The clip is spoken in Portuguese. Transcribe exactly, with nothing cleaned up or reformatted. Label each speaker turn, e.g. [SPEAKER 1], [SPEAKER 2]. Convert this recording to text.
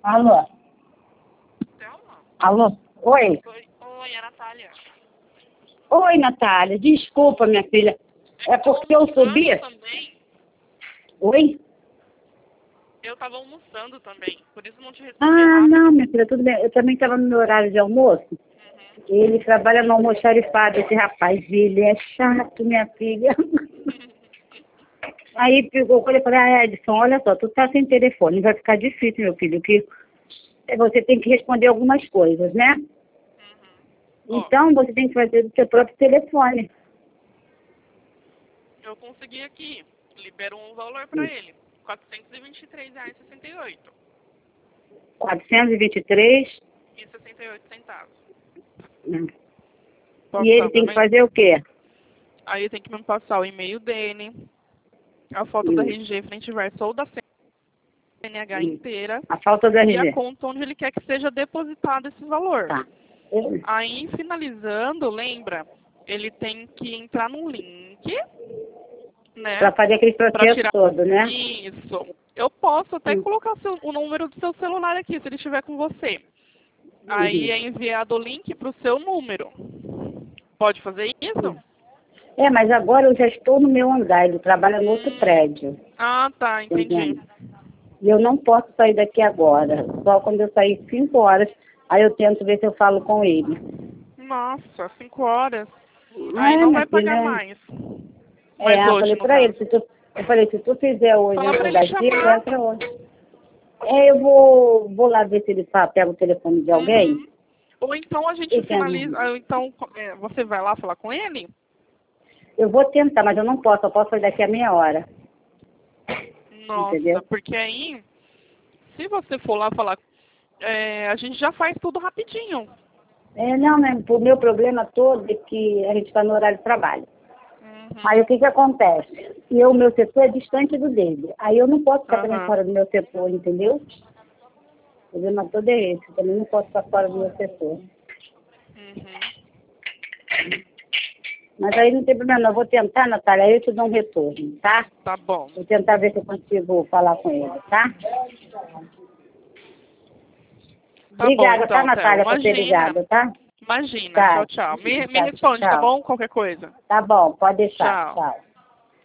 [SPEAKER 1] Alô?
[SPEAKER 2] Thelma?
[SPEAKER 1] Alô? Oi?
[SPEAKER 2] Oi, oi, é a Natália.
[SPEAKER 1] Oi, Natália. Desculpa, minha filha. É porque eu subi...
[SPEAKER 2] Também.
[SPEAKER 1] Oi?
[SPEAKER 2] Eu tava almoçando também, por isso não te respondi
[SPEAKER 1] Ah,
[SPEAKER 2] rápido.
[SPEAKER 1] não, minha filha, tudo bem. Eu também estava no meu horário de almoço.
[SPEAKER 2] Uhum.
[SPEAKER 1] Ele trabalha no almoxarifado, esse rapaz. Ele é chato, minha filha. Aí pegou, eu falei, ah, Edson, olha só, tu tá sem telefone, vai ficar difícil, meu filho, que você tem que responder algumas coisas, né?
[SPEAKER 2] Uhum. Ó,
[SPEAKER 1] Então, você tem que fazer do seu próprio telefone.
[SPEAKER 2] eu consegui aqui, libero um valor pra ele, quatrocentos e vinte e três reais e sessenta e oito.
[SPEAKER 1] quatrocentos e vinte e três.
[SPEAKER 2] E sessenta e oito centavos.
[SPEAKER 1] Hum.
[SPEAKER 2] Posso
[SPEAKER 1] E ele
[SPEAKER 2] dar
[SPEAKER 1] tem que
[SPEAKER 2] também?
[SPEAKER 1] fazer o quê?
[SPEAKER 2] Aí tem que me passar o e-mail dele, a foto da
[SPEAKER 1] Hum.
[SPEAKER 2] R G frente e verso ou da C N H
[SPEAKER 1] Hum.
[SPEAKER 2] inteira
[SPEAKER 1] A falta do
[SPEAKER 2] e a
[SPEAKER 1] R G.
[SPEAKER 2] conta onde ele quer que seja depositado esse valor.
[SPEAKER 1] Tá. Eu-
[SPEAKER 2] Aí, finalizando, lembra, ele tem que entrar num link, né,
[SPEAKER 1] Pra fazer aquele
[SPEAKER 2] para
[SPEAKER 1] processo
[SPEAKER 2] tirar
[SPEAKER 1] todo, né?
[SPEAKER 2] isso. Eu posso até
[SPEAKER 1] Hum.
[SPEAKER 2] colocar seu- o número do seu celular aqui, se ele estiver com você. Aí
[SPEAKER 1] Uhum.
[SPEAKER 2] é enviado o link para o seu número. Pode fazer isso?
[SPEAKER 1] É, mas agora eu já estou no meu andar, ele trabalha no outro
[SPEAKER 2] Hum.
[SPEAKER 1] prédio,
[SPEAKER 2] Ah, tá, entendi.
[SPEAKER 1] entendeu? E eu não posso sair daqui agora. Só quando eu sair cinco horas, aí eu tento ver se eu falo com ele.
[SPEAKER 2] Nossa, cinco horas. Aí
[SPEAKER 1] É,
[SPEAKER 2] não
[SPEAKER 1] minha
[SPEAKER 2] vai pagar
[SPEAKER 1] filha.
[SPEAKER 2] mais.
[SPEAKER 1] É,
[SPEAKER 2] Mas
[SPEAKER 1] eu
[SPEAKER 2] hoje,
[SPEAKER 1] falei
[SPEAKER 2] no
[SPEAKER 1] pra ele,
[SPEAKER 2] caso.
[SPEAKER 1] se tu, eu falei, se tu fizer hoje
[SPEAKER 2] Fala pra
[SPEAKER 1] antes
[SPEAKER 2] ele
[SPEAKER 1] das cinco,
[SPEAKER 2] chamar.
[SPEAKER 1] entra hoje. É, eu vou, vou lá ver se ele fa- pega o telefone de alguém.
[SPEAKER 2] Uhum. Ou então a gente
[SPEAKER 1] E
[SPEAKER 2] finaliza.
[SPEAKER 1] tenta.
[SPEAKER 2] Ou então é, você vai lá falar com ele?
[SPEAKER 1] Eu vou tentar, mas eu não posso, eu posso sair daqui a meia hora.
[SPEAKER 2] Nossa,
[SPEAKER 1] Entendeu?
[SPEAKER 2] porque aí, se você for lá falar, é, a gente já faz tudo rapidinho.
[SPEAKER 1] É, não, né? O meu problema todo é que a gente está no horário de trabalho.
[SPEAKER 2] Uhum.
[SPEAKER 1] Aí o que que acontece? E o meu setor é distante do dele. Aí eu não posso ficar também
[SPEAKER 2] Aham.
[SPEAKER 1] fora do meu setor, entendeu? O problema todo é esse. Eu também não posso ficar fora do meu setor.
[SPEAKER 2] Uhum.
[SPEAKER 1] Mas aí não tem problema, não. Eu vou tentar, Natália, aí eu te dou um retorno, tá?
[SPEAKER 2] Tá bom.
[SPEAKER 1] Vou tentar ver se eu consigo falar com ele, tá?
[SPEAKER 2] Tá bom
[SPEAKER 1] Obrigada, tá,
[SPEAKER 2] então, Théo.
[SPEAKER 1] Natália, por ter
[SPEAKER 2] Imagina.
[SPEAKER 1] ligado, tá?
[SPEAKER 2] Imagina.
[SPEAKER 1] Tá,
[SPEAKER 2] Tchau, tchau. Me, me
[SPEAKER 1] tá,
[SPEAKER 2] responde, tá
[SPEAKER 1] tchau.
[SPEAKER 2] bom? Qualquer coisa.
[SPEAKER 1] Tá bom, pode deixar.
[SPEAKER 2] Tchau.
[SPEAKER 1] Tchau.